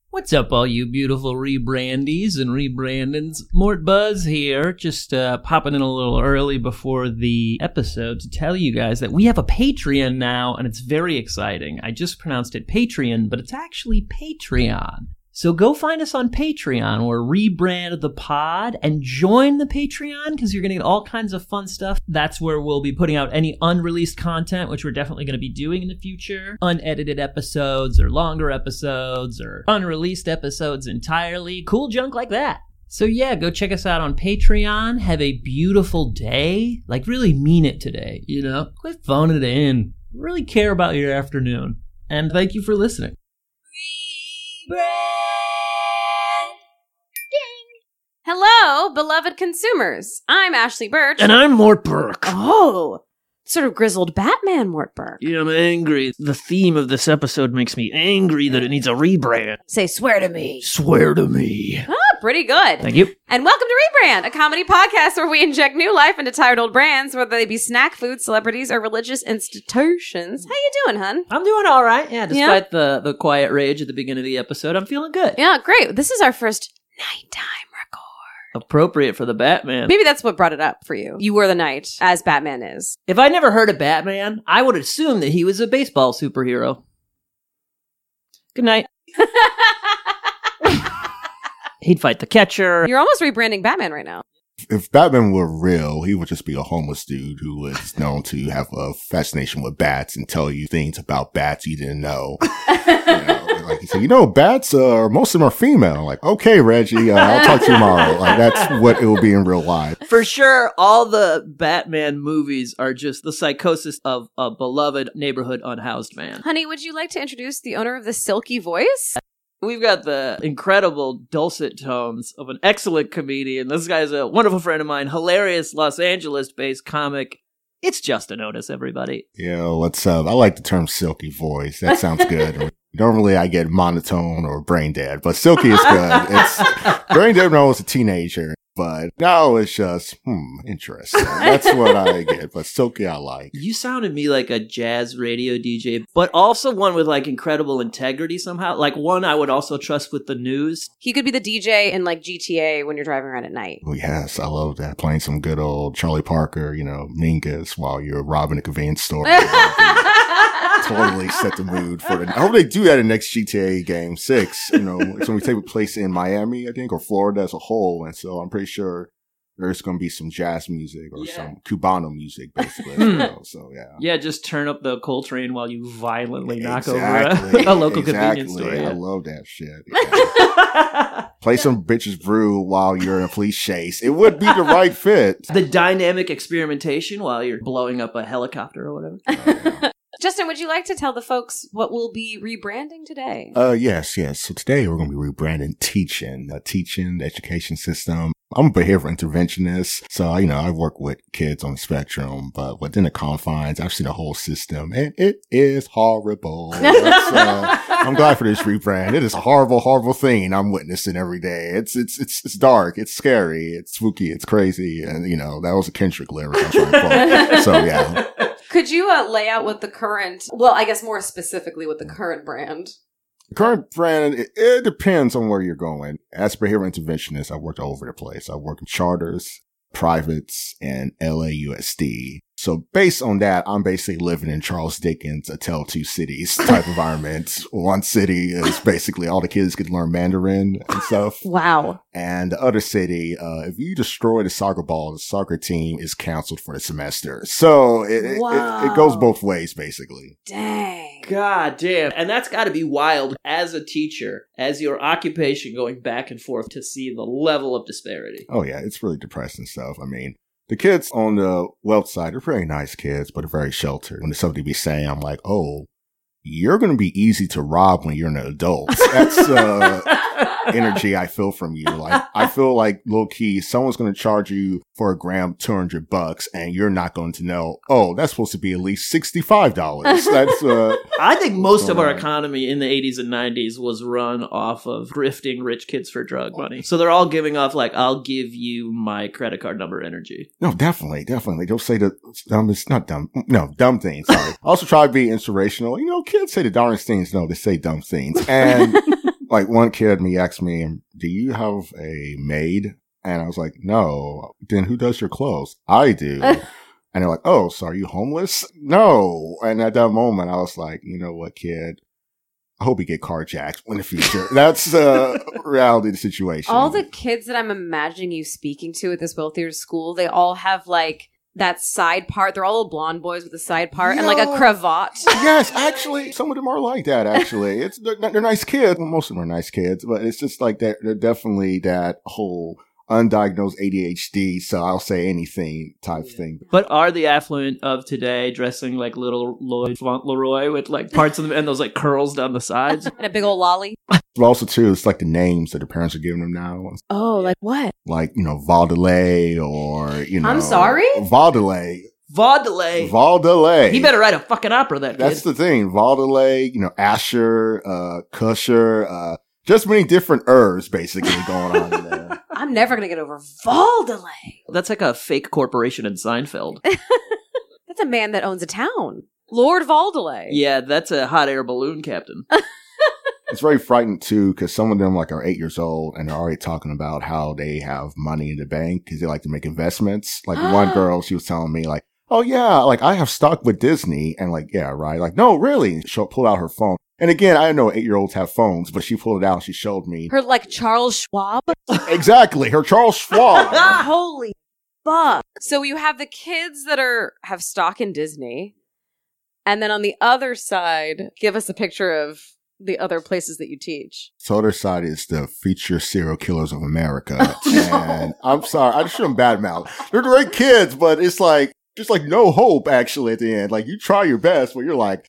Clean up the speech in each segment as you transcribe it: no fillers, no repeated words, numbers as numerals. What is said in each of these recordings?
What's up, all you beautiful rebrandies and rebrandons? Mort Buzz here, just popping in a little early before the episode to tell you guys that we have a Patreon now, and it's very exciting. I just pronounced it Patreon, but it's actually Patreon. So go find us on Patreon or rebrand the pod and join the Patreon because you're going to get all kinds of fun stuff. That's where we'll be putting out any unreleased content, which we're definitely going to be doing in the future. Unedited episodes or longer episodes or unreleased episodes entirely. Cool junk like that. So yeah, go check us out on Patreon. Have a beautiful day. Like really mean it today, you know? Quit phoning it in. Really care about your afternoon. And thank you for listening. Hello, beloved consumers. I'm Ashley Birch. And I'm Mort Burke. Oh, sort of grizzled Batman Mort Burke. Yeah, I'm angry. The theme of this episode makes me angry that it needs a rebrand. Say, swear to me. Swear to me. Ah, pretty good. Thank you. And welcome to Rebrand, a comedy podcast where we inject new life into tired old brands, whether they be snack food, celebrities, or religious institutions. How you doing, hun? I'm doing all right. Yeah, despite the quiet rage at the beginning of the episode, I'm feeling good. Yeah, great. This is our first nighttime record. Appropriate for the Batman. Maybe that's what brought it up for you. You were the night, as Batman is. If I never heard of Batman, I would assume that he was a baseball superhero. Good night. He'd fight the catcher. You're almost rebranding Batman right now. If Batman were real, he would just be a homeless dude who was known to have a fascination with bats and tell you things about bats you didn't know. Like he said, bats most of them are female. Like, okay, Reggie, I'll talk to you tomorrow. Like that's what it will be in real life. For sure, all the Batman movies are just the psychosis of a beloved neighborhood unhoused man. Honey, would you like to introduce the owner of the silky voice? We've got the incredible dulcet tones of an excellent comedian. This guy's a wonderful friend of mine, hilarious Los Angeles-based comic. It's Justin Otis, everybody. Yeah, I like the term silky voice. That sounds good. Normally I get monotone or brain dead, but silky is good. It's brain dead when I was a teenager, but now it's just, interesting. That's what I get, but silky I like. You sounded me like a jazz radio DJ, but also one with like incredible integrity somehow. Like one I would also trust with the news. He could be the DJ in like GTA when you're driving around at night. Oh, yes, I love that. Playing some good old Charlie Parker, Mingus while you're robbing a convenience store. Totally set the mood for it. I hope they do that in next GTA game 6. It's going to take place in Miami, I think, or Florida as a whole. And so I'm pretty sure there's going to be some jazz music or some Cubano music, basically. So, yeah. Yeah, just turn up the Coltrane while you violently knock over a local convenience store. Yeah. I love that shit. Yeah. Play some Bitches Brew while you're in a police chase. It would be the right fit. The dynamic experimentation while you're blowing up a helicopter or whatever. Justin, would you like to tell the folks what we'll be rebranding today? Yes. So today we're going to be rebranding teaching, the education system. I'm a behavioral interventionist, so, I work with kids on the spectrum, but within the confines, I've seen the whole system, and it is horrible. I'm glad for this rebrand. It is a horrible, horrible thing I'm witnessing every day. It's dark, it's scary, it's spooky, it's crazy, and, that was a Kendrick lyric I'm trying to quote. So, yeah. Could you lay out what the current, well, I guess more specifically what the current brand? The current brand, it depends on where you're going. As a behavioral interventionist, I worked all over the place. I work in charters, privates, and LAUSD. So based on that, I'm basically living in Charles Dickens' A Tale of Two Cities type environment. One city is basically all the kids can learn Mandarin and stuff. Wow. And the other city, if you destroy the soccer ball, the soccer team is canceled for the semester. So it goes both ways, basically. Dang. God damn. And that's got to be wild as a teacher, as your occupation going back and forth to see the level of disparity. Oh, yeah. It's really depressing stuff. I mean, the kids on the website are very nice kids, but they're very sheltered. When there's something to be saying, I'm like, oh, you're going to be easy to rob when you're an adult. That's energy I feel from you. Like, I feel like low key, someone's going to charge you for a gram $200, and you're not going to know, oh, that's supposed to be at least $65. That's I think most of our economy in the 80s and 90s was run off of grifting rich kids for drug money. So they're all giving off like, I'll give you my credit card number energy. No, definitely. Don't say the dumb things. Sorry. Also try to be inspirational. Kids say the darndest things. No, they say dumb things. And Like one kid, he asked me, do you have a maid? And I was like, no. Then who does your clothes? I do. And they're like, oh, so are you homeless? No. And at that moment, I was like, you know what, kid? I hope you get carjacked in the future. That's the reality of the situation. All the kids that I'm imagining you speaking to at this wealthier school, they all have like that side part. They're all blonde boys with a side part and like a cravat. Yes, actually, some of them are like that, actually. They're nice kids. Well, most of them are nice kids, but it's just like they're definitely that whole undiagnosed ADHD, so I'll say anything type thing. But are the affluent of today dressing like little Lloyd Fauntleroy with like parts of them and those like curls down the sides? And a big old lolly. But also, too, it's like the names that the parents are giving them now. Oh, like what? Like, Vaudelay or, I'm sorry? Vaudelay. Vaudelay. He better write a fucking opera, that kid. That's the thing. Vaudelay, Asher, Kusher, just many different herbs basically going on in there. I'm never going to get over Vaudelay. That's like a fake corporation in Seinfeld. That's a man that owns a town. Lord Vaudelay. Yeah, that's a hot air balloon captain. It's very frightening too, because some of them are 8 years old and they're already talking about how they have money in the bank because they like to make investments. Like one girl, she was telling me like, oh yeah, like I have stock with Disney. And like, yeah, right. Like, no, really. She'll pull out her phone. And again, I know 8-year-olds have phones, but she pulled it out and she showed me. Her like Charles Schwab? Exactly. Her Charles Schwab. Holy fuck. So you have the kids that have stock in Disney. And then on the other side, give us a picture of the other places that you teach. So other side is the future serial killers of America. And I'm sorry, I just shouldn't badmouth. They're great kids, but it's like, just like no hope actually at the end. Like you try your best, but you're like,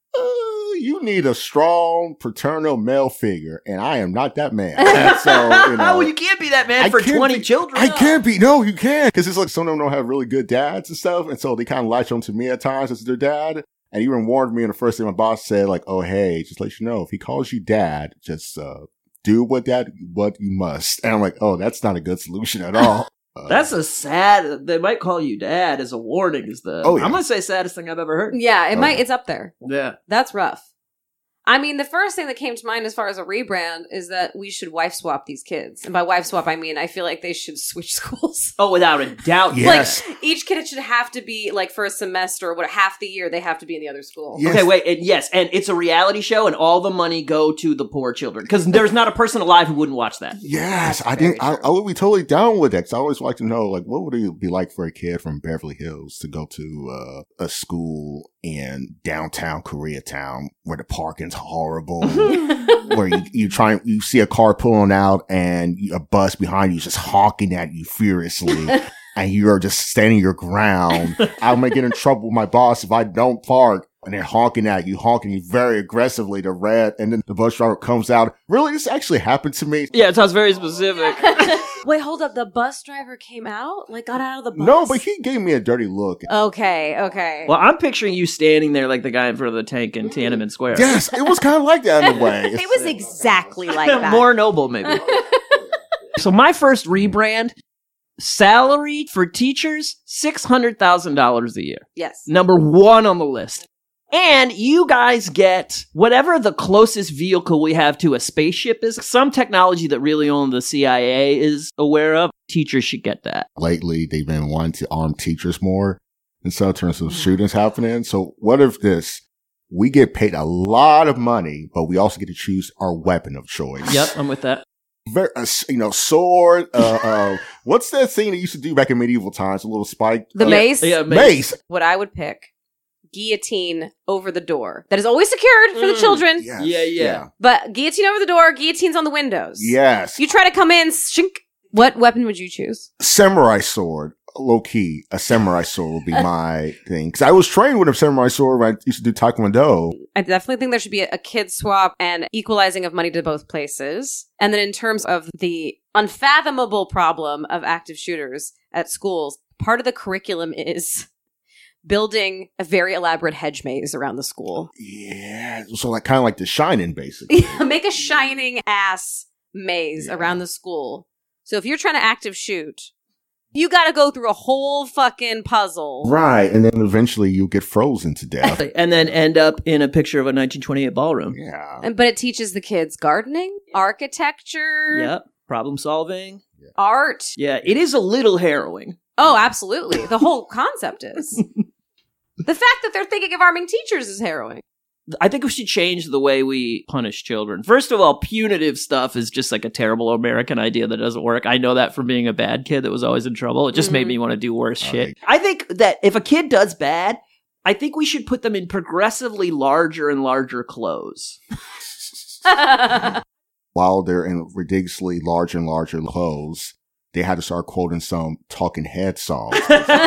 you need a strong paternal male figure, and I am not that man. And so, well, you can't be that man for 20 children. I can't be. No, you can't. Because it's like some of them don't have really good dads and stuff, and so they kind of latch on to me at times as their dad. And he even warned me in the first thing my boss said, like, oh, hey, just let you know, if he calls you dad, just do what you must. And I'm like, oh, that's not a good solution at all. That's a sad, they might call you dad as a warning is the, I'm going to say saddest thing I've ever heard. Yeah, it's up there. Yeah. That's rough. I mean, the first thing that came to mind as far as a rebrand is that we should wife swap these kids. And by wife swap, I mean, I feel like they should switch schools. Oh, without a doubt. Yes. Like, each kid should have to be, like, for a semester or half the year, they have to be in the other school. Yes. Okay, wait, and it's a reality show and all the money go to the poor children. Because there's not a person alive who wouldn't watch that. Yes, I would be totally down with that. Because I always like to know, like, what would it be like for a kid from Beverly Hills to go to a school in downtown Koreatown where the parking's horrible, where you see a car pulling out and a bus behind you is just honking at you furiously and you're just standing your ground. I might get in trouble with my boss if I don't park. And they're honking you very aggressively to red. And then the bus driver comes out. Really? This actually happened to me? Yeah, it sounds very specific. Wait, hold up. The bus driver came out? Like, got out of the bus? No, but he gave me a dirty look. Okay. Well, I'm picturing you standing there like the guy in front of the tank in Tiananmen Square. Yes, it was kind of like that in a way. It was exactly like that. More noble, maybe. So my first rebrand, salary for teachers, $600,000 a year. Yes. Number one on the list. And you guys get whatever the closest vehicle we have to a spaceship is. Some technology that really only the CIA is aware of. Teachers should get that. Lately, they've been wanting to arm teachers more in some terms of shootings happening. So what if we get paid a lot of money, but we also get to choose our weapon of choice? Yep, I'm with that. Sword. What's that thing they used to do back in medieval times? A little spike. The mace? Yeah, mace. What I would pick. Guillotine over the door. That is always secured for the children. Yes. Yeah. But guillotine over the door, guillotines on the windows. Yes. You try to come in, shink. What weapon would you choose? Samurai sword. Low key, a samurai sword would be my thing. Because I was trained with a samurai sword when I used to do Taekwondo. I definitely think there should be a kid swap and equalizing of money to both places. And then in terms of the unfathomable problem of active shooters at schools, part of the curriculum is building a very elaborate hedge maze around the school. Yeah. So like kind of like The Shining, basically. Make a shining ass maze around the school. So if you're trying to active shoot, You got to go through a whole fucking puzzle. Right. And then eventually you get frozen to death. And then end up in a picture of a 1928 ballroom. Yeah. But it teaches the kids gardening, architecture, Yep. Problem solving. art. Yeah, it is a little harrowing. Oh, absolutely. The whole concept is. The fact that they're thinking of arming teachers is harrowing. I think we should change the way we punish children. First of all, punitive stuff is just like a terrible American idea that doesn't work. I know that from being a bad kid that was always in trouble. It just made me want to do worse shit. I think that if a kid does bad, I think we should put them in progressively larger and larger clothes. While they're in ridiculously larger and larger clothes, they had to start quoting some Talking Head songs.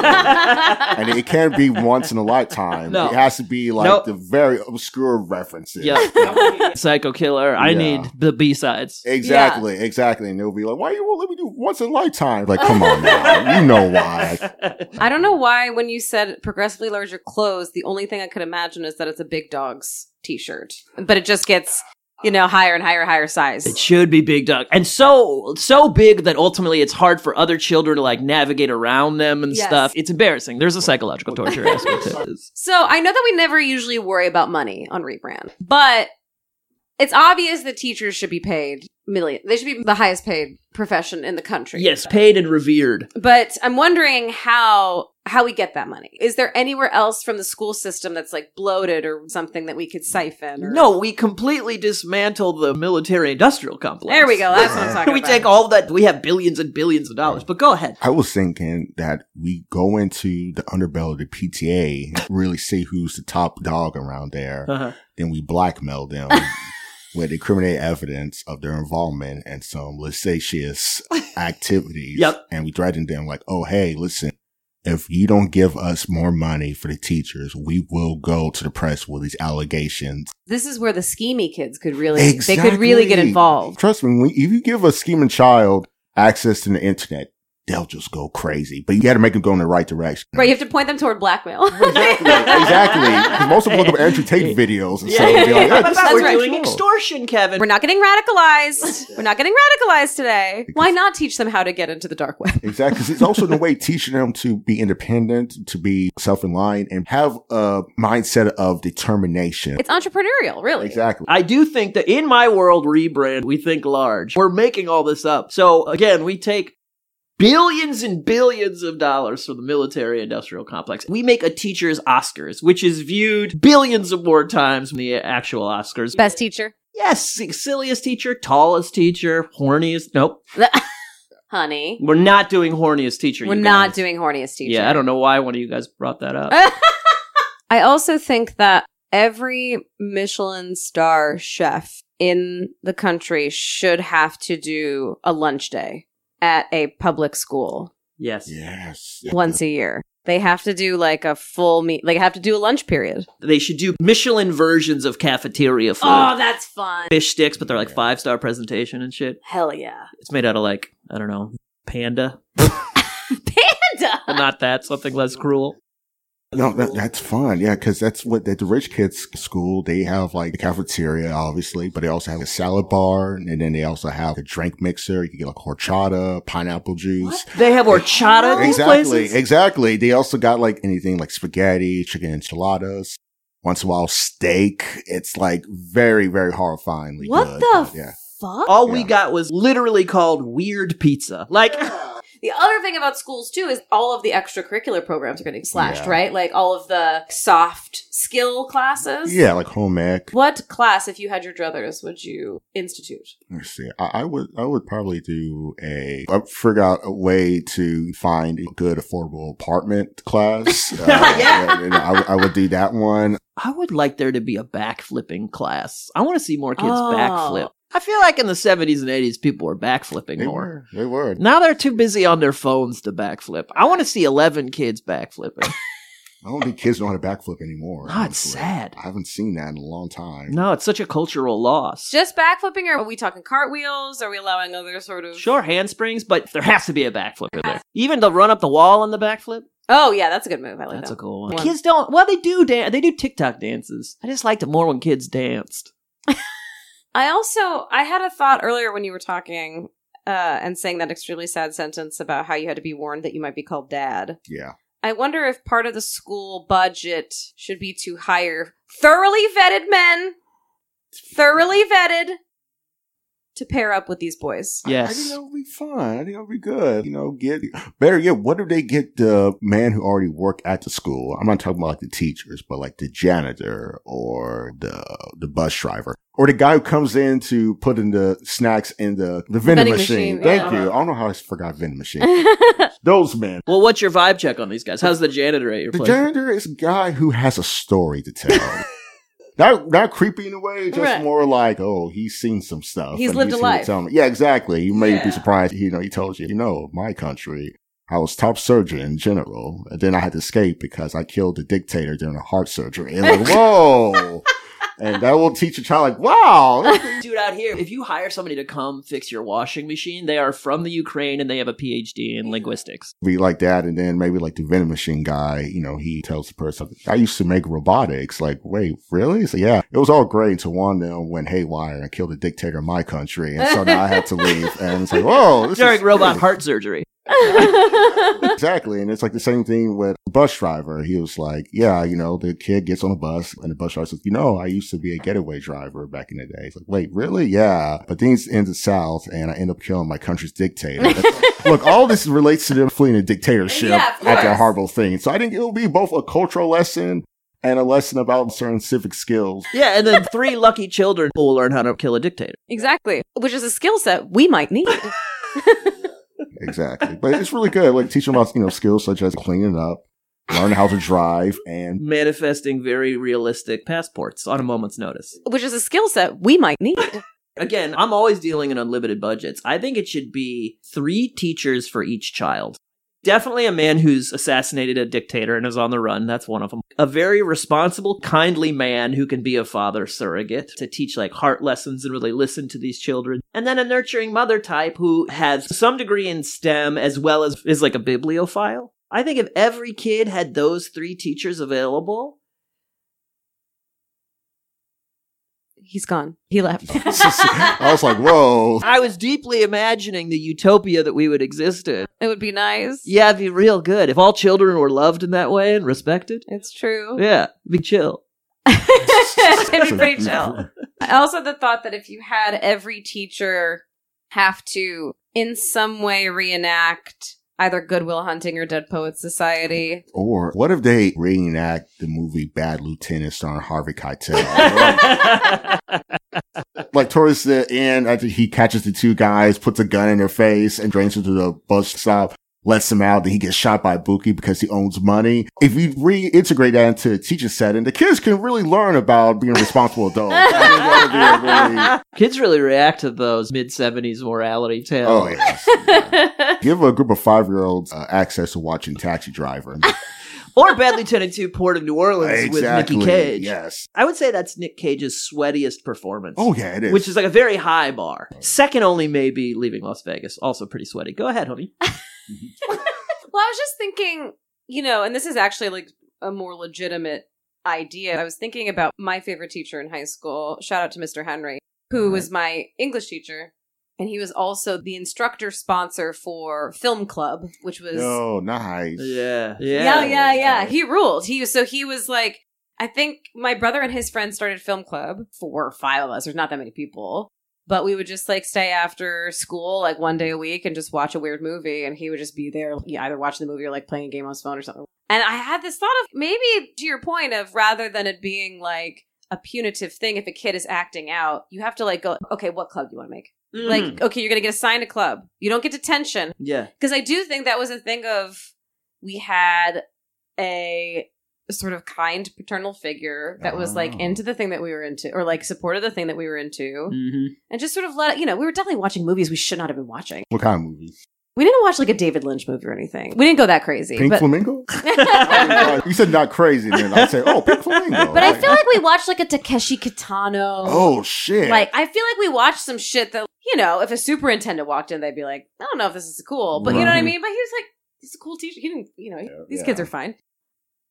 And it can't be once in a lifetime. No. It has to be like the very obscure references. Yeah. Psycho Killer. I need the B-sides. Exactly. And they'll be like, why you won't let me do once in a lifetime? Like, come on now. You know why. I don't know why when you said progressively larger clothes, the only thing I could imagine is that it's a Big Dogs t-shirt. But it just gets... higher and higher size. It should be Big Dog. And so big that ultimately it's hard for other children to like navigate around them and stuff. It's embarrassing. There's a psychological torture aspect to this. So I know that we never usually worry about money on Rebrand, but it's obvious that teachers should be paid millions. They should be the highest paid profession in the country. Yes, paid and revered. But I'm wondering how we get that money. Is there anywhere else from the school system that's like bloated or something that we could siphon? Or... No, we completely dismantle the military-industrial complex. There we go. That's what I'm talking we about. take all that. We have billions and billions of dollars. But go ahead. I was thinking that we go into the underbelly of the PTA, really see who's the top dog around there, then we blackmail them with incriminating evidence of their involvement in some lascivious activities. And we threaten them like, oh, hey, listen, if you don't give us more money for the teachers, we will go to the press with these allegations. This is where the schemy kids could really, they could really get involved. Trust me, if you give a scheming child access to the internet, they'll just go crazy. But you got to make them go in the right direction. Right, you have to point them toward blackmail. Exactly. Because most of them look up Andrew Tate videos and stuff. And be like, We're doing extortion, Kevin. We're not getting radicalized. We're not getting radicalized today. Why not teach them how to get into the dark web? Exactly. Because it's also the way teaching them to be independent, to be self-reliant, and have a mindset of determination. It's entrepreneurial, really. Exactly. I do think that in my world, Rebrand, we think large. We're making all this up. So again, we take billions and billions of dollars from the military-industrial complex. We make a teacher's Oscars, which is viewed billions of more times than the actual Oscars. Best teacher? Yes, silliest teacher, tallest teacher, horniest. Nope. Honey. We're not doing horniest teacher. We're not doing horniest teacher. Yeah, I don't know why one of you guys brought that up. I also think that every Michelin star chef in the country should have to do a lunch day at a public school. Yes. Once a year. They have to do like a full meet. Like have to do a lunch period. They should do Michelin versions of cafeteria food. Oh, that's fun. Fish sticks, but they're like 5-star presentation and shit. Hell yeah. It's made out of like, I don't know, panda. Panda! But not that, something less cruel. No, that's fun. Yeah, because that's what at the rich kids' school, they have like the cafeteria, obviously, but they also have a salad bar, and then they also have a drink mixer. You can get like horchata, pineapple juice. What? They have horchata at these places? Exactly. They also got like anything like spaghetti, chicken enchiladas, once in a while steak. It's like very, very horrifyingly what good. The fuck? All we got was literally called weird pizza. Like... The other thing about schools, too, is all of the extracurricular programs are getting slashed, right? Like all of the soft skill classes. Yeah, like home ec. What class, if you had your druthers, would you institute? Let's see. I would probably do figure out a way to find a good affordable apartment class. I would do that one. I would like there to be a backflipping class. I want to see more kids backflip. I feel like in the 70s and 80s, people were backflipping more. They were. Now they're too busy on their phones to backflip. I want to see 11 kids backflipping. I don't think kids know how to backflip anymore. Oh, it's sad. I haven't seen that in a long time. No, it's such a cultural loss. Just backflipping, or are we talking cartwheels? Are we allowing other sort of... Sure, handsprings, but there has to be a backflip in there. Even the run up the wall on the backflip. Oh, yeah, that's a good move. I like that. That's a cool one. Kids don't... Well, they do TikTok dances. I just liked it more when kids danced. I had a thought earlier when you were talking and saying that extremely sad sentence about how you had to be warned that you might be called dad. Yeah. I wonder if part of the school budget should be to hire thoroughly vetted men, to pair up with these boys. Yes. I think that would be fun. I think that would be good. Better yet, what if they get the man who already worked at the school? I'm not talking about like the teachers, but like the janitor or the bus driver or the guy who comes in to put in the snacks in the vending machine. Thank you. I don't know how I forgot vending machine. Those men. Well, what's your vibe check on these guys? How's the janitor at your place? The janitor is a guy who has a story to tell. Not creepy in a way, just more like, oh, he's seen some stuff. He's lived a life. Yeah, exactly. You may be surprised. He told you, my country, I was top surgeon in general. And then I had to escape because I killed the dictator during a heart surgery. And like, whoa. And that will teach a child like, wow. Dude, out here, if you hire somebody to come fix your washing machine, they are from the Ukraine and they have a PhD in linguistics. Be like that. And then maybe like the vending machine guy, he tells the person, I used to make robotics. Like, wait, really? So yeah, it was all great until one of them went haywire and killed a dictator in my country. And so now I had to leave. And it's like, whoa. During robot heart surgery. Exactly. And it's like the same thing with a bus driver. He was like, yeah, the kid gets on a bus and the bus driver says, I used to be a getaway driver back in the day. He's like, wait, really? Yeah. But then he's in the South and I end up killing my country's dictator. Look, all this relates to them fleeing a dictatorship after a horrible thing. So I think it'll be both a cultural lesson and a lesson about certain civic skills. Yeah, and then 3 lucky children will learn how to kill a dictator. Exactly. Which is a skill set we might need. Exactly. But it's really good. Like teaching about, skills such as cleaning up, learning how to drive, and manifesting very realistic passports on a moment's notice. Which is a skill set we might need. Again, I'm always dealing in unlimited budgets. I think it should be 3 teachers for each child. Definitely a man who's assassinated a dictator and is on the run. That's one of them. A very responsible, kindly man who can be a father surrogate to teach like heart lessons and really listen to these children. And then a nurturing mother type who has some degree in STEM as well as is like a bibliophile. I think if every kid had those 3 teachers available. He's gone. He left. I was like, whoa. I was deeply imagining the utopia that we would exist in. It would be nice. Yeah, it'd be real good. If all children were loved in that way and respected. It's true. Yeah, it'd be chill. It'd be pretty chill. Also, the thought that if you had every teacher have to, in some way, reenact either Good Will Hunting or Dead Poets Society. Or what if they reenact the movie Bad Lieutenant starring Harvey Keitel? Like towards the end, after he catches the 2 guys, puts a gun in their face and drains them to the bus stop, lets them out, then he gets shot by Buki because he owns money. If you reintegrate that into a teaching setting, the kids can really learn about being a responsible adults. Kids really react to those mid-70s morality tales. Oh, yes. Give a group of 5-year-olds access to watching Taxi Driver. Or Bad Lieutenant 2 Port of New Orleans with Nicky Cage. Yes. I would say that's Nick Cage's sweatiest performance. Oh, yeah, it is. Which is like a very high bar. Second only maybe Leaving Las Vegas. Also pretty sweaty. Go ahead, homie. Well, I was just thinking, and this is actually like a more legitimate idea. I was thinking about my favorite teacher in high school. Shout out to Mr. Henry, who was my English teacher. And he was also the instructor sponsor for Film Club, which was... Oh, nice. Yeah. He ruled. He was like, I think my brother and his friends started Film Club. 4 or 5 of us. There's not that many people. But we would just like stay after school like one day a week and just watch a weird movie. And he would just be there either watching the movie or like playing a game on his phone or something. And I had this thought of maybe to your point of rather than it being like a punitive thing, if a kid is acting out, you have to like go, okay, what club do you want to make? Mm. Like, okay, you're going to get assigned a club. You don't get detention. Yeah. Because I do think that was a thing of we had a sort of kind paternal figure that was like into the thing that we were into or like supported the thing that we were into and just sort of let, we were definitely watching movies we should not have been watching. What kind of movies? We didn't watch like a David Lynch movie or anything. We didn't go that crazy. Pink Flamingo? You said not crazy, then I'd say, oh, Pink Flamingo. But I feel like we watched like a Takeshi Kitano. Oh, shit. Like, I feel like we watched some shit that, if a superintendent walked in, they'd be like, I don't know if this is cool. But you know what I mean? But he was like, he's a cool teacher. He didn't, these kids are fine.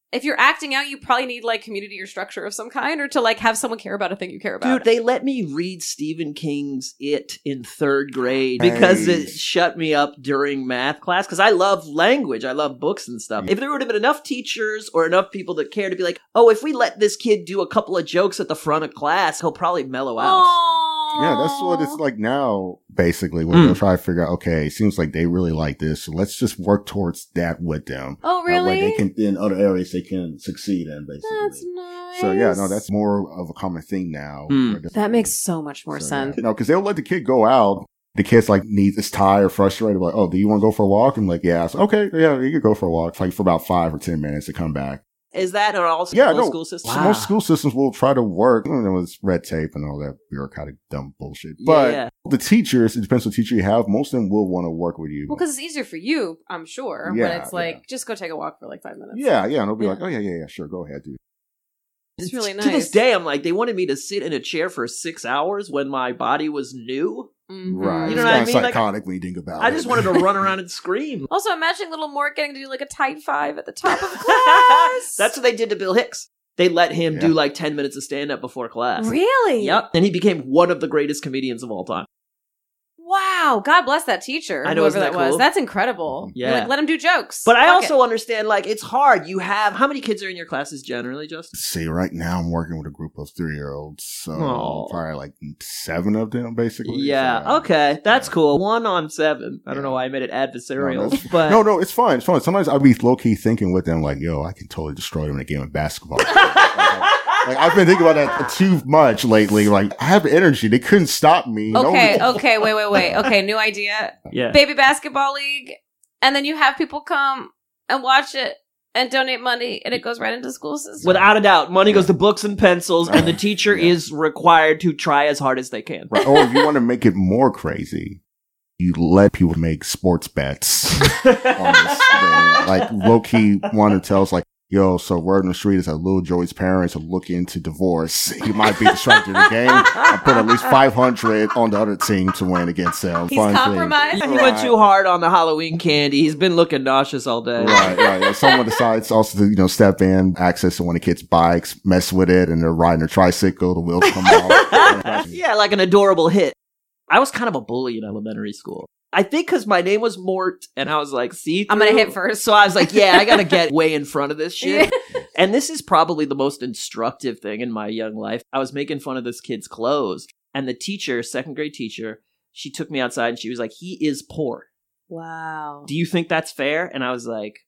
if you're acting out, you probably need like community or structure of some kind, or to like have someone care about a thing you care about. Dude, they let me read Stephen King's It in 3rd grade because it shut me up during math class. Because I love language. I love books and stuff. If there would have been enough teachers or enough people that care to be like, oh, if we let this kid do a couple of jokes at the front of class, he'll probably mellow out. Yeah, that's what it's like now, basically, when they're trying to figure out, okay, it seems like they really like this, so let's just work towards that with them. Oh, really? That way they can, in other areas, they can succeed in, basically. That's nice. So, yeah, no, that's more of a common thing now. That makes so much more sense. Yeah. Because they'll let the kid go out. The kid's like is tired or frustrated, like, oh, do you want to go for a walk? I'm like, yeah. So, okay, yeah, you could go for a walk, like for about 5 or 10 minutes to come back. Is that in all school systems? So most school systems will try to work. It's red tape and all that bureaucratic dumb bullshit. But the teachers, it depends what teacher you have. Most of them will want to work with you. Well, because it's easier for you, I'm sure. Yeah, when it's like, just go take a walk for like 5 minutes. Yeah, and they'll be like, oh, yeah, sure, go ahead, dude. It's really nice. To this day, I'm like, they wanted me to sit in a chair for 6 hours when my body was new. Mm-hmm. Right. You know it's what I kind mean? of psychotic when you think about it. I just wanted to run around and scream. Also, imagine little Mort getting to do like a tight 5 at the top of class. That's what they did to Bill Hicks. They let him do like 10 minutes of stand-up before class. Really? Yep. And he became one of the greatest comedians of all time. Wow. God bless that teacher. I know, whoever isn't that was. cool? That's incredible. Yeah. Like, let him do jokes. But I Fuck also it. understand, like, it's hard. You have, how many kids are in your classes generally, Justin? See, right now I'm working with a group of 3-year-olds. So Aw. probably like 7 of them, basically. Yeah, So, okay. That's cool. 1 on 7. I don't know why I made it adversarial, but... No, it's fine. It's fine. Sometimes I'll be low-key thinking with them, like, yo, I can totally destroy them in a game of basketball. Like, I've been thinking about that too much lately. Like, I have energy. They couldn't stop me. Okay, wait. Okay, new idea. Yeah. Baby basketball league. And then you have people come and watch it and donate money, and it goes right into the school system. Without a doubt. Money goes to books and pencils, and the teacher is required to try as hard as they can. Right. Or if you want to make it more crazy, you let people make sports bets on this thing. Like, low-key one who tells, like, yo, so word on the street is that Lil Joey's parents are looking to divorce. He might be distracted in the game. I put at least 500 on the other team to win against him. He's compromised. He went too hard on the Halloween candy. He's been looking nauseous all day. Right. Yeah, someone decides also to, step in, access to one of the kids' bikes, mess with it, and they're riding a tricycle, the wheels come off. Yeah, like an adorable hit. I was kind of a bully in elementary school. I think because my name was Mort, and I was like, see, I'm going to hit first. So I was like, yeah, I got to get way in front of this shit. And this is probably the most instructive thing in my young life. I was making fun of this kid's clothes, and the teacher, 2nd grade teacher, she took me outside, and she was like, he is poor. Wow. Do you think that's fair? And I was like,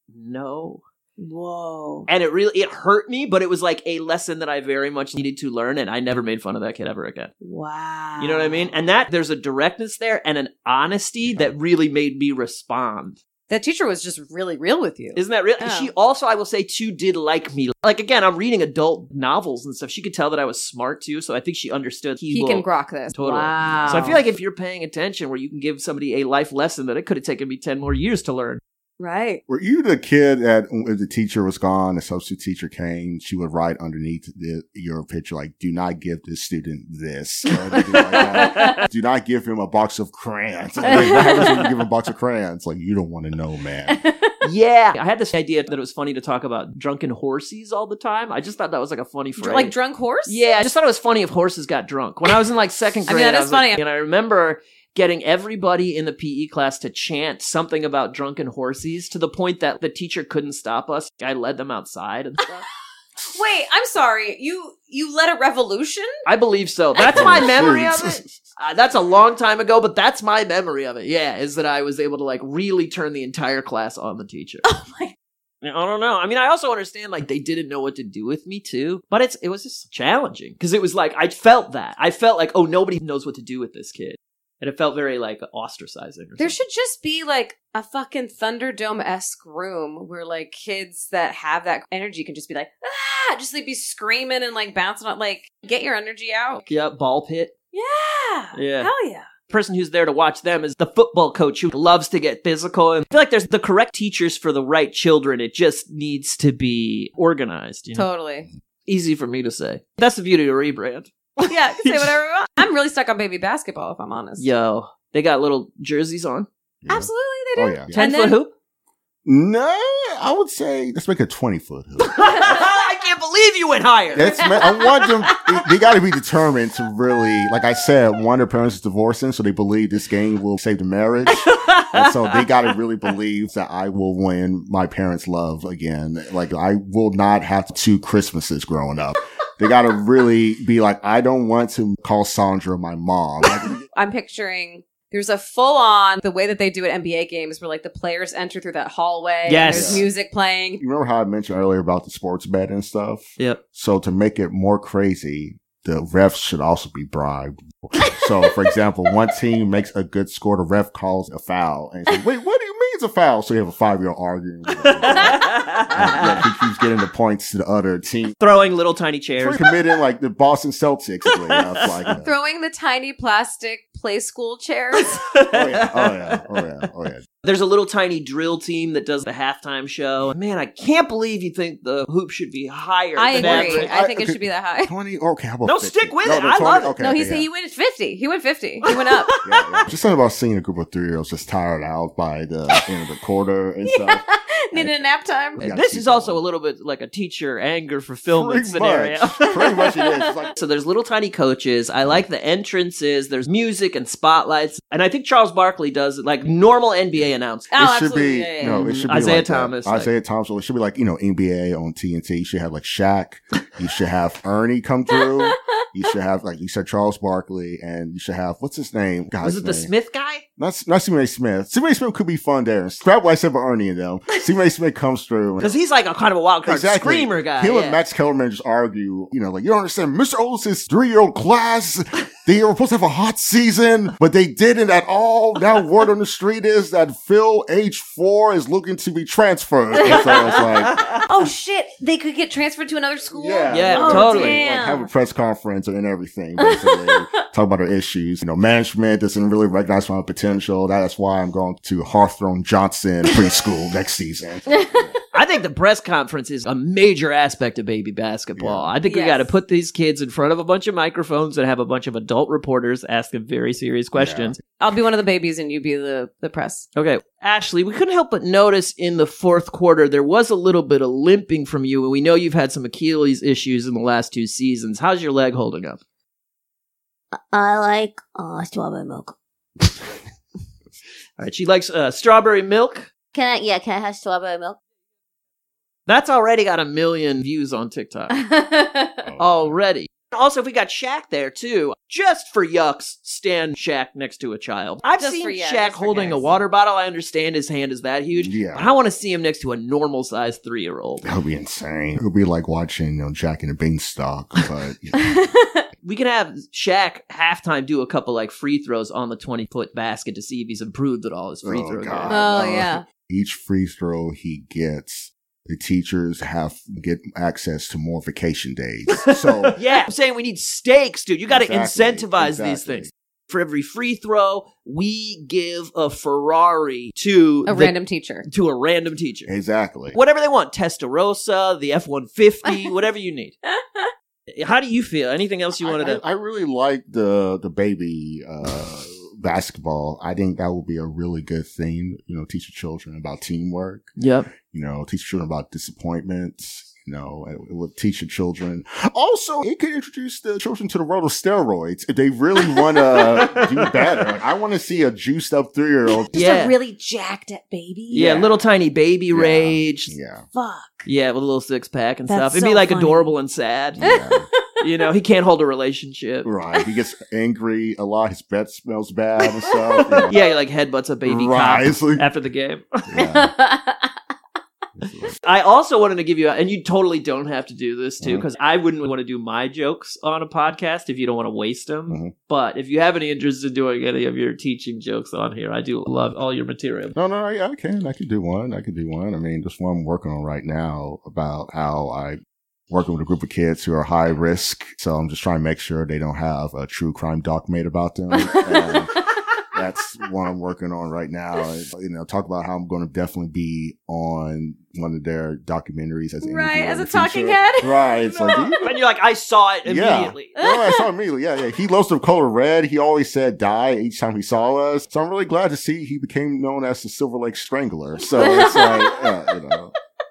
no. Whoa. And it hurt me, but it was like a lesson that I very much needed to learn, and I never made fun of that kid ever again. Wow. You know what I mean? And that there's a directness there and an honesty that really made me respond. That teacher was just really real with you. Isn't that real? Oh. She also, I will say, too, did like me. Like, again, I'm reading adult novels and stuff. She could tell that I was smart, too, so I think she understood. He can grok this. Totally. Wow. So I feel like if you're paying attention where you can give somebody a life lesson that it could have taken me 10 more years to learn. Right. Were you the kid that if the teacher was gone, the substitute teacher came, she would write underneath your picture, like, do not give this student this. Or anything like that. Do not give him a box of crayons. Like, what happens when you give him a box of crayons? Like, you don't want to know, man. Yeah. I had this idea that it was funny to talk about drunken horsies all the time. I just thought that was like a funny phrase. Like drunk horse? Yeah. I just thought it was funny if horses got drunk. When I was in like 2nd grade. I mean, that is funny. And I remember getting everybody in the PE class to chant something about drunken horsies to the point that the teacher couldn't stop us. I led them outside and stuff. Wait, I'm sorry. You led a revolution? I believe so. That's my memory of it. That's a long time ago, but that's my memory of it. Yeah, is that I was able to like really turn the entire class on the teacher. Oh my. I don't know. I mean, I also understand like they didn't know what to do with me too, but it was just challenging because it was like I felt like, oh, nobody knows what to do with this kid. And it felt very, like, ostracizing. There should just be, like, a fucking Thunderdome-esque room where, like, kids that have that energy can just be like, ah! Just, like, be screaming and, like, bouncing on, like, get your energy out. Yeah, ball pit. Yeah. Hell yeah. The person who's there to watch them is the football coach who loves to get physical. And I feel like there's the correct teachers for the right children. It just needs to be organized. You know? Totally. Easy for me to say. That's the beauty of rebrand. Yeah, say whatever we want. I'm really stuck on baby basketball, if I'm honest. Yo, they got little jerseys on. Yeah. Absolutely, they do. Oh, yeah. 10-foot hoop? No, I would say let's make a 20-foot hoop. I can't believe you went higher. I want them. They got to be determined to really, like I said, one of their parents is divorcing, so they believe this game will save the marriage, and so they got to really believe that I will win my parents' love again. Like I will not have 2 Christmases growing up. They got to really be like, I don't want to call Sandra my mom. I'm picturing there's a full-on, the way that they do at NBA games where like the players enter through that hallway. Yes. And there's music playing. You remember how I mentioned earlier about the sports bet and stuff? Yep. So to make it more crazy, the refs should also be bribed. So, for example, one team makes a good score, the ref calls a foul. And he's like, wait, what do you mean it's a foul? So you have a 5-year-old arguing. And he keeps getting the points to the other team. Throwing little tiny chairs. Committing like the Boston Celtics. Throwing the tiny plastic play school chairs. Oh yeah. There's a little tiny drill team that does the halftime show. Man, I can't believe you think the hoop should be higher. I than agree. average. I think it should be that high. 20? Okay, how about No, 50? stick with it. I love it. Okay, No, he went 50. He went 50. He went up. Yeah. Just something about seeing a group of 3-year-olds just tired out by the end of the quarter and stuff. Needed a nap time. Yeah, This is also a little bit like a teacher anger fulfillment scenario. Pretty much it is. It's like, So there's little tiny coaches. I like the entrances. There's music and spotlights. And I think Charles Barkley does it like normal NBA announcement. Oh, it should absolutely. be, Yeah, yeah. no, it should be Isaiah like Thomas, Isaiah Thomas. It should be like, NBA on TNT. You should have like Shaq. You should have Ernie come through. You should have, like you said, Charles Barkley. And you should have, what's his name? Was it the Smith guy? Not Stephen A. Smith. Stephen A. Smith could be fun there. Scrap what I said about Ernie and them. Stephen A. Smith comes through. Because he's like a kind of a wild card screamer guy. Him and Max Kellerman just argue, like, you don't understand. Mr. Otis' 3-year-old class, they were supposed to have a hot season, but they didn't at all. Now word on the street is that Phil, age 4, is looking to be transferred. And so it's like, Oh shit! They could get transferred to another school. Yeah, Oh, totally. damn. like, have a press conference and everything, basically. Talk about their issues. Management doesn't really recognize my potential. That's why I'm going to Hawthorne Johnson preschool next season. I think the press conference is a major aspect of baby basketball. Yeah. I think we Yes. got to put these kids in front of a bunch of microphones and have a bunch of adult reporters ask them very serious questions. I'll be one of the babies and you be the press. Okay, Ashley, we couldn't help but notice in the fourth quarter there was a little bit of limping from you, and we know you've had some Achilles issues in the last 2 seasons. How's your leg holding up? I like strawberry milk. All right, she likes strawberry milk. Can I have strawberry milk? That's already got 1 million views on TikTok. Already. Also, we got Shaq there, too. Just for yucks, stand Shaq next to a child. I've Just seen for yucks, Shaq just for holding a gigs. water bottle. I understand his hand is that huge. Yeah. But I want to see him next to a normal-sized 3-year-old. That would be insane. It would be like watching, Jack and the Beanstalk. But, We can have Shaq halftime do a couple like free throws on the 20-foot basket to see if he's improved at all his free throw game. Oh, yeah. Each free throw he gets, the teachers get access to more vacation days. So Yeah, I'm saying we need stakes, dude. You got to Exactly, incentivize these exactly. things. For every free throw, we give a Ferrari to A random teacher. to a random teacher. exactly. Whatever they want, Testarossa, the F-150, whatever you need. How do you feel? Anything else you wanted to? I really like the baby basketball. I think that would be a really good thing. Teach your children about teamwork. Yep. Teach your children about disappointments. It would teach your children. Also, it could introduce the children to the world of steroids if they really want to do better. Like, I want to see a juiced up 3-year-old. Just Yeah. a really jacked up baby. Yeah, little tiny baby rage. Yeah. Fuck. Yeah, with a little 6-pack and That's stuff. It'd be so like funny. adorable and sad. Yeah. He can't hold a relationship. Right. He gets angry a lot. His breath smells bad and stuff. Yeah, he like headbutts a baby Right. cop It's like- after the game. Yeah. I also wanted to give you, and you totally don't have to do this too, Mhm. because I wouldn't want to do my jokes on a podcast if you don't want to waste them. Mhm. But if you have any interest in doing any of your teaching jokes on here, I do love all your material. No, I can. I could do one. I mean, just one I'm working on right now about how I working with a group of kids who are high risk. So I'm just trying to make sure they don't have a true crime doc made about them. That's what I'm working on right now. Talk about how I'm going to definitely be on one of their documentaries as an Right, interviewer as in a the talking future. head. Right. It's like, And you're like, I saw it immediately. Yeah. I saw it immediately. Yeah. He loves the color red. He always said die each time he saw us. So I'm really glad to see he became known as the Silver Lake Strangler. So it's like,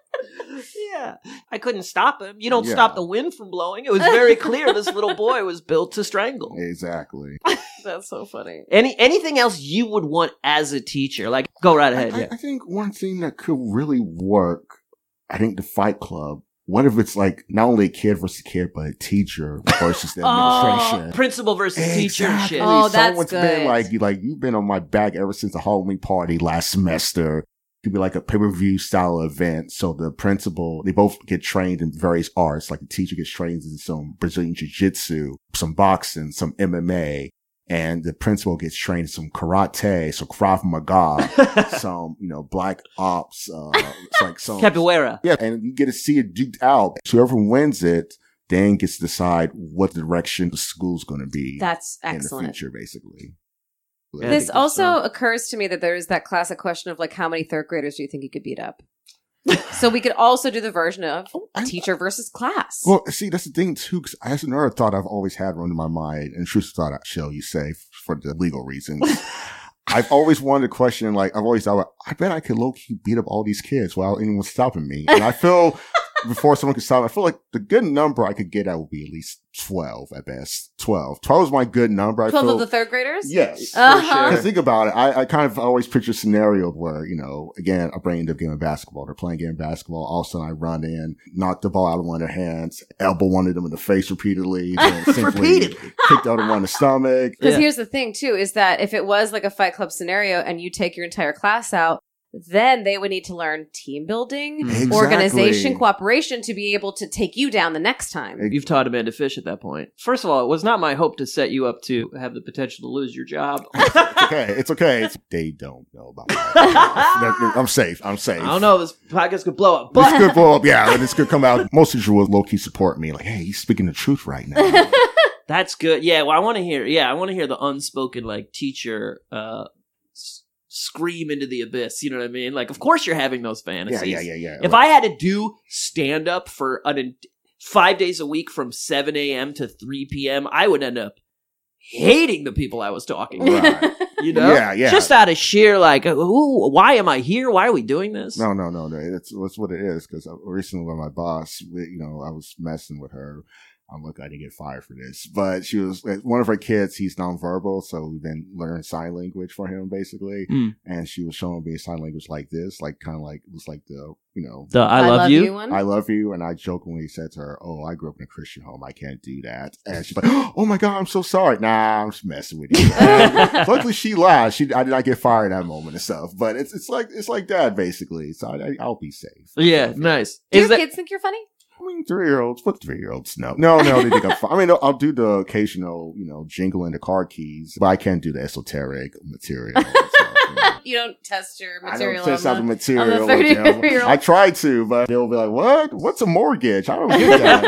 Yeah, I couldn't stop him. You don't Yeah. stop the wind from blowing. It was very clear this little boy was built to strangle. Exactly. That's so funny. Anything else you would want as a teacher? Like, go right ahead. I Yeah. think one thing that could really work, I think the Fight Club, what if it's like not only a kid versus kid, but a teacher versus the administration? Principal versus teacher Exactly. shit. Oh, that's Someone's good. been like, you've been on my back ever since the Halloween party last semester. It could be like a pay-per-view style event. So the principal, they both get trained in various arts. Like the teacher gets trained in some Brazilian jiu-jitsu, some boxing, some MMA. And the principal gets trained in some karate, some Krav Maga, some, black ops, it's like some Capoeira. Yeah, and you get to see it duked out. So whoever wins it then gets to decide what direction the school's going to be That's in the excellent. future, basically. Yeah, I This think that's also fun. occurs to me that there's that classic question of like, how many third graders do you think you could beat up? So we could also do the version of teacher versus class. Well, see, that's the thing too, because that's another thought I've always had running my mind, and truth thought I shall you say for the legal reasons. I've always wanted a question, like, I've always thought, I bet I could low-key beat up all these kids without anyone stopping me. And I feel, before someone could stop me, I feel like the good number I could get at would be at least 12 at best. 12. 12 is my good number. 12 I feel, of the third graders? yes. Uh-huh. Because think about it. I kind of always picture a scenario where, again, I bring up game of basketball. They're playing game of basketball. All of a sudden I run in, knock the ball out of one of their hands, elbow one of them in the face repeatedly, and simply Repeatedly. kick the other one in the stomach. Because Yeah. here's the thing, too, is that if it was like a Fight Club scenario and you take your entire class out, then they would need to learn team building, Exactly. organization, cooperation to be able to take you down the next time. You've taught Amanda Fish at that point. First of all, it was not my hope to set you up to have the potential to lose your job. It's okay. They don't know about that. I'm safe. I don't know. This podcast could blow up, This but could blow up. Yeah, this could come out. Most teachers will low-key support me. Like, hey, he's speaking the truth right now. that's good. Yeah, well, I want to hear. Yeah, I want to hear the unspoken like teacher scream into the abyss. You know what I mean? Like, of course you're having those fantasies. Yeah. If I had to do stand up for 5 days a week from 7 a.m. to 3 p.m., I would end up hating the people I was talking to. Right. You know? Yeah. Just out of sheer, like, ooh, why am I here? Why are we doing this? No. That's what it is. Because recently with my boss, I was messing with her. I'm like, I didn't get fired for this, but she was one of her kids. He's nonverbal, so we've been learning sign language for him basically. And she was showing me sign language like this, like kind of like it was like the The I love you. one. I love you. And I jokingly said to her, "Oh, I grew up in a Christian home. I can't do that." And she's like, "Oh my God, I'm so sorry." Nah, I'm just messing with you. And luckily, she lied. I did not get fired at that moment and stuff. But it's like that basically. So I'll be safe. Yeah, nice. Do Is your that kids think you're funny? I mean, 3-year-olds. What 3-year-olds? No, they think I'm fine. I mean, I'll do the occasional, jingling the car keys, but I can't do the esoteric material. And stuff, You don't test your I material don't test out the on material. the with them. 30-year-old. I try to, but they'll be like, "What? What's a mortgage? I don't get that."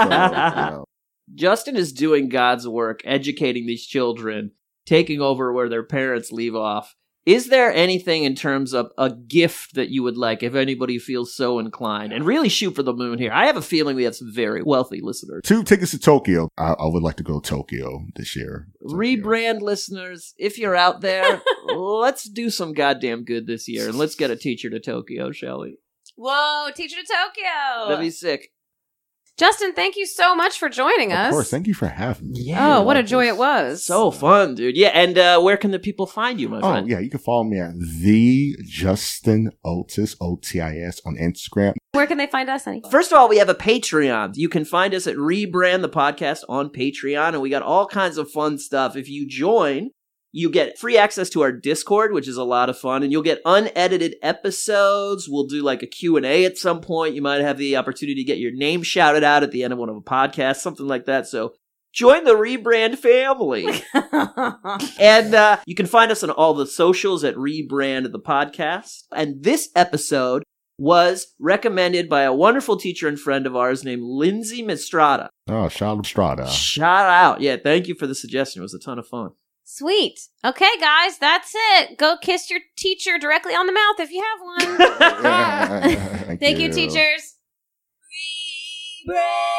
And so, Justin is doing God's work, educating these children, taking over where their parents leave off. Is there anything in terms of a gift that you would like if anybody feels so inclined? And really shoot for the moon here. I have a feeling we have some very wealthy listeners. 2 tickets to Tokyo. I would like to go to Tokyo this year. Rebrand listeners, if you're out there, let's do some goddamn good this year and let's get a teacher to Tokyo, shall we? Whoa, teacher to Tokyo. That'd be sick. Justin, thank you so much for joining us. Of course. Thank you for having me. Yeah. Oh, what a joy it was. So fun, dude. Yeah, and where can the people find you, my Oh, friend? yeah. You can follow me at the Justin Otis, OTIS on Instagram. Where can they find us, honey? First of all, we have a Patreon. You can find us at Rebrand the Podcast on Patreon, and we got all kinds of fun stuff. If you join, you get free access to our Discord, which is a lot of fun, and you'll get unedited episodes. We'll do like a Q&A at some point. You might have the opportunity to get your name shouted out at the end of one of a podcast, something like that. So join the Rebrand family. And you can find us on all the socials at Rebrand the Podcast. And this episode was recommended by a wonderful teacher and friend of ours named Lindsay Mistrada. Oh, Charlotte Strada. Shout out. Yeah, thank you for the suggestion. It was a ton of fun. Sweet. Okay, guys, that's it. Go kiss your teacher directly on the mouth if you have one. Thank you, teachers. Rebrand.